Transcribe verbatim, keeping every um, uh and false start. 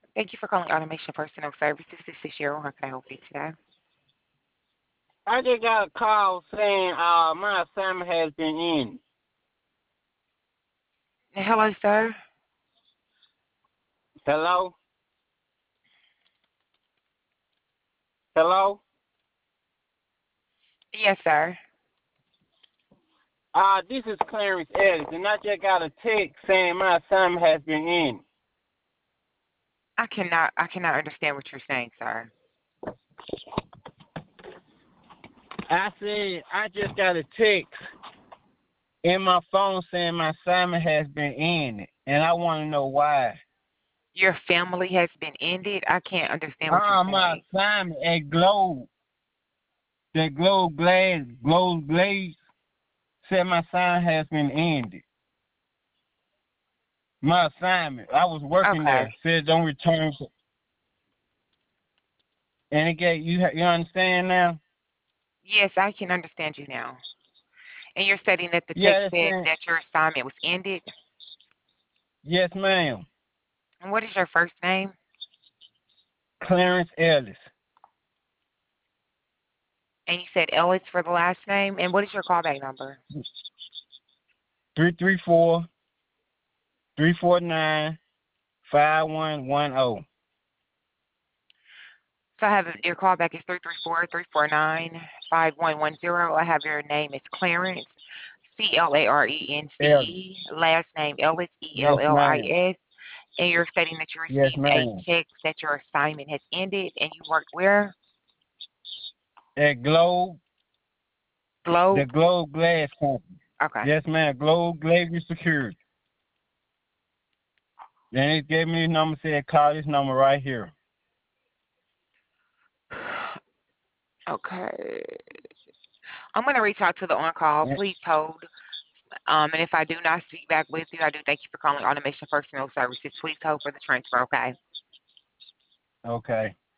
Thank you for calling Automation Personnel Services. This is Cheryl. How can I help you today? I just got a call saying uh my assignment has been in. Hello, sir. Hello? Hello? Yes, sir. Uh this is Clarence Ellis, and I just got a text saying my assignment has been in. I cannot. I cannot understand what you're saying, sir. I said I just got a text in my phone saying my assignment has been in, and I want to know why. Your family has been ended. I can't understand what you're Uh, my saying. assignment at Globe, the Globe Glass, Globe Glaze, said my assignment has been ended. My assignment, I was working Okay. there, said don't return. And again, you you understand now? Yes, I can understand you now. And you're stating that the text Yeah, it's said saying that your assignment was ended. yes, ma'am. And what is your first name? Clarence Ellis, And you said Ellis for the last name. And what is your callback number? three three four three four nine five one one zero. So I have your callback is three three four, three four nine, five one one zero. I have your name is Clarence, C L A R E N C Ellis. E, last name Ellis, E L Yes, L I ma'am. S, and you're stating that you Yes, received a ma'am. text that your assignment has ended and you worked where? At Globe, the Globe? Globe Glass Company. Okay. Yes, ma'am. Globe Glass Security. Then it gave me the number, said call this number right here. Okay. I'm going to reach out to the on call. Yeah. Please hold. Um, and if I do not speak back with you, I do thank you for calling Automation Personnel Services. Please hold for the transfer, okay? Okay.